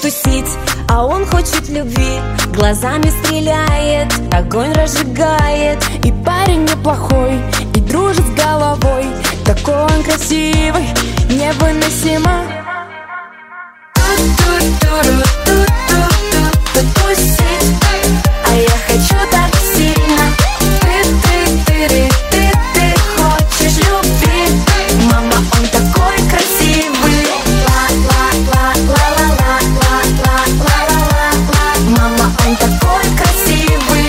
тусить, а он хочет любви. Глазами стреляет, огонь разжигает. И парень неплохой, и дружит с головой. Такой он красивый, невыносимо. Тусить, а я хочу так сильно. Ты хочешь любви. Мама, он такой красивый. Мама, он такой красивый.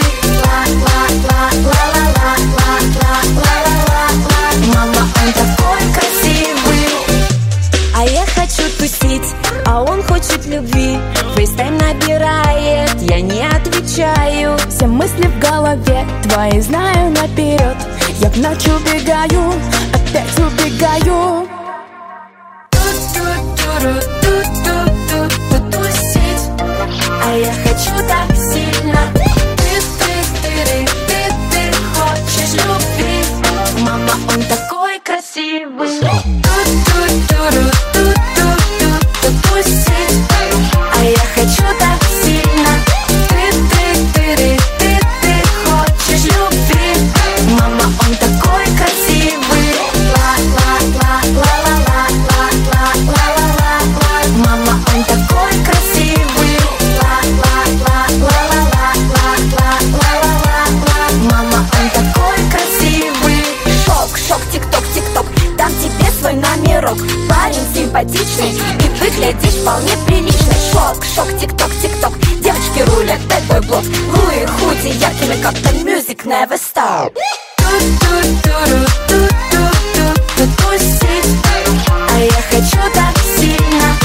Мама, он такой красивый. А я хочу тусить, а он хочет любви. Фейстайм набирает, я не отвечаю. Все мысли в голове твои знаю наперед. Я в ночь убегаю, опять убегаю. Тусить, а я хочу так сильно. Ты хочешь любви. Мама, он такой красивый. Тусить, а я хочу так сильно. Ты хочешь любви. Мама, он такой красивый. Мама, он такой красивый. Мама, он такой красивый. Шок, тик-ток, дам тебе свой номерок. Парень симпатичный и выглядишь вполне прилично. Шок, тик-ток, девочки рулят бэдбой блок. Луи, худи, яркими как-то music never stop. Тусить, а я хочу так сильно.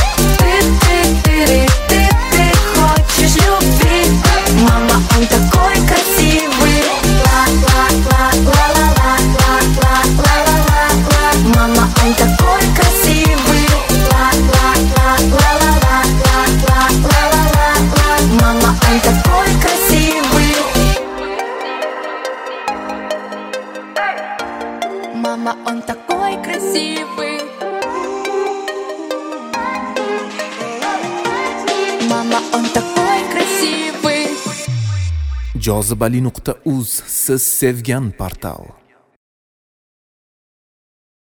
Ты хочешь любви. Мама, он такой красивый. Мама, он такой красивый. Мама, он такой красивый. Мама, он такой красивый. Mama, он такой красивый. Jozibali.uz, siz sevgan portal.